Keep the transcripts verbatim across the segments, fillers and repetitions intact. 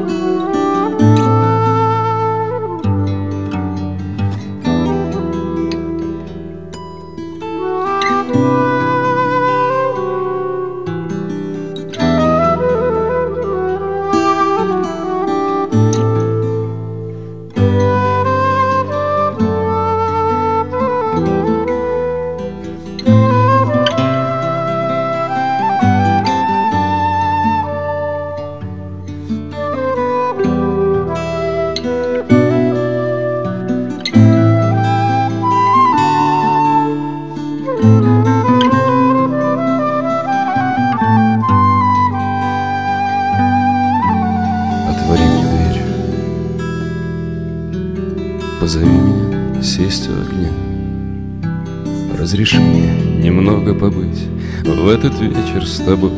Позови меня сесть у огня. Разреши мне немного побыть в этот вечер с тобой.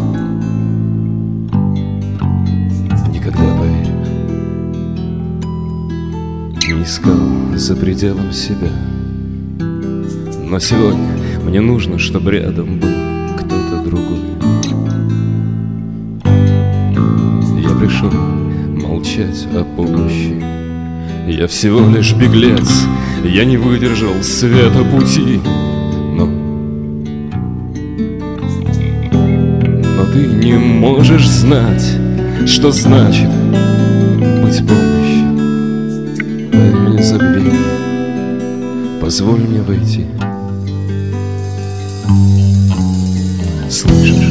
Никогда, поверь, не искал за пределом себя. Но сегодня мне нужно, чтобы рядом был кто-то другой. Я пришел молчать о помощи. Я всего лишь беглец, я не выдержал света пути. Но, но ты не можешь знать, что значит быть помощью. Дай мне забвение, позволь мне войти. Слышишь?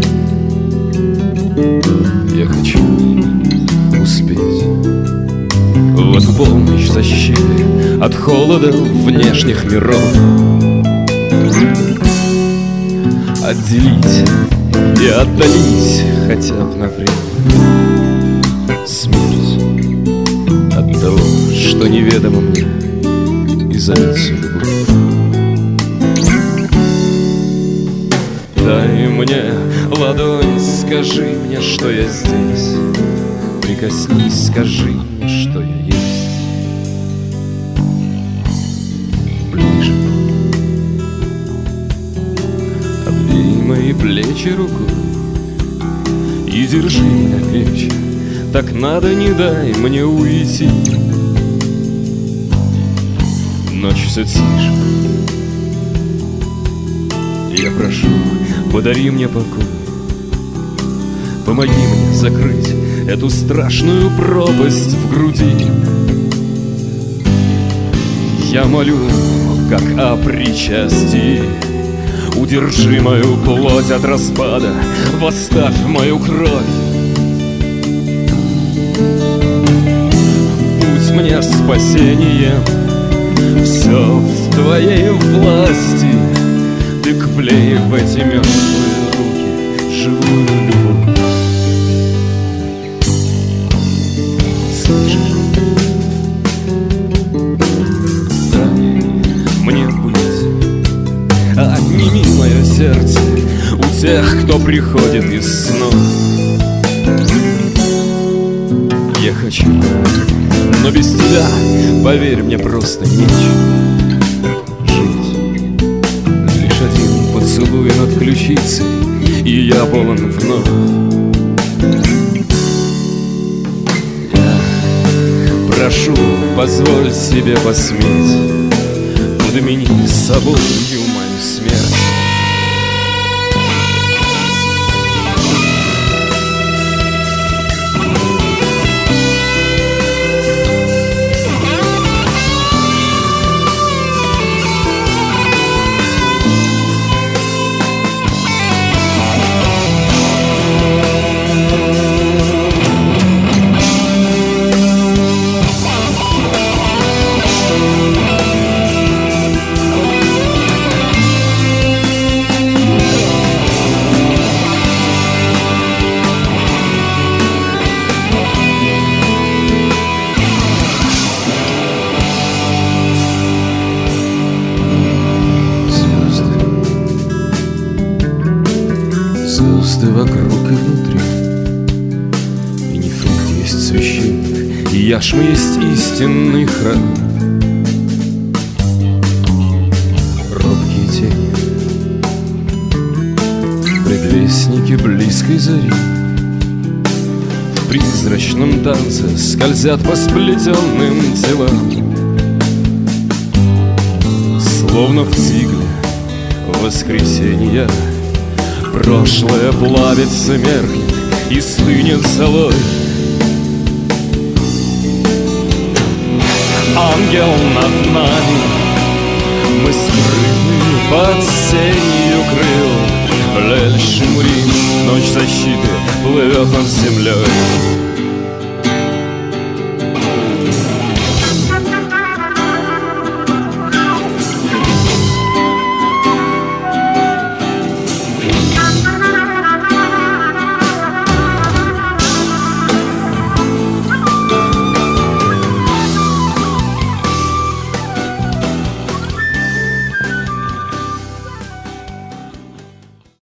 Я хочу успеть в эту полночь защиты от холода внешних миров. Отделить и отдалить хотя бы на время смерть от того, что неведомо мне, и зовется любовь. Дай мне ладонь, скажи мне, что я здесь. Прикоснись, скажи мне, что я есть. Ближе. Обвей мои плечи рукой и держи меня крепче. Так надо, не дай мне уйти. Ночь все тише. Я прошу, подари мне покой. Помоги мне закрыть эту страшную пропасть в груди. Я молю, как о причастии. Удержи мою плоть от распада, восставь мою кровь. Будь мне спасением, все в твоей власти. Ты вклей в эти мертвые руки живую любовь. Слышишь? Дай мне быть. Отними мое сердце у тех, кто приходит из снов. Я хочу, но без тебя, поверь мне, просто нечего жить. Лишь один поцелуй над ключицей, и я полон вновь. Я прошу, позволь себе посметь, подмени собою мою смерть. Звезды вокруг и внутри, и нефрит есть священник, и яшма есть истинный храм. Робкие тени, предвестники близкой зари, в призрачном танце скользят по сплетенным телам. Словно в цикле воскресенья прошлое плавится, меркнет и стынет золой. Ангел над нами, мы скрыты под сенью крыл. Лель Шмурин, ночь защиты плывет над землей.